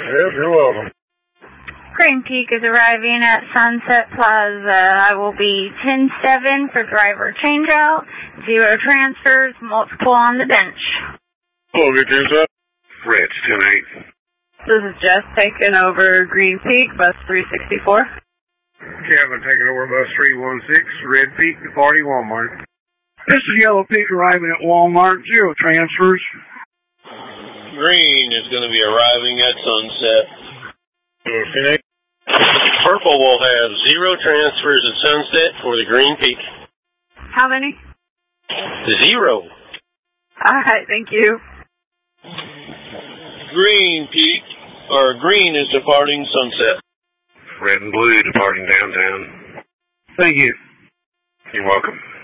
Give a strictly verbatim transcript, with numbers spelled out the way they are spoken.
Yep, you're welcome. Green Peak is arriving at Sunset Plaza. I will be ten seven for driver changeout, zero transfers, multiple on the bench. Okay, ten seven. Rich, ten eight. This is Jess taking over Green Peak, bus three sixty-four. Kevin taking over bus three one six, Red Peak, the party, Walmart. This is Yellow Peak arriving at Walmart, zero transfers. Green is going to be arriving at Sunset. Okay. Purple will have zero transfers at Sunset for the Green Peak. How many? Zero. All right, thank you. Green Peak, or Green is departing Sunset. Red and blue departing downtown. Thank you. You're welcome.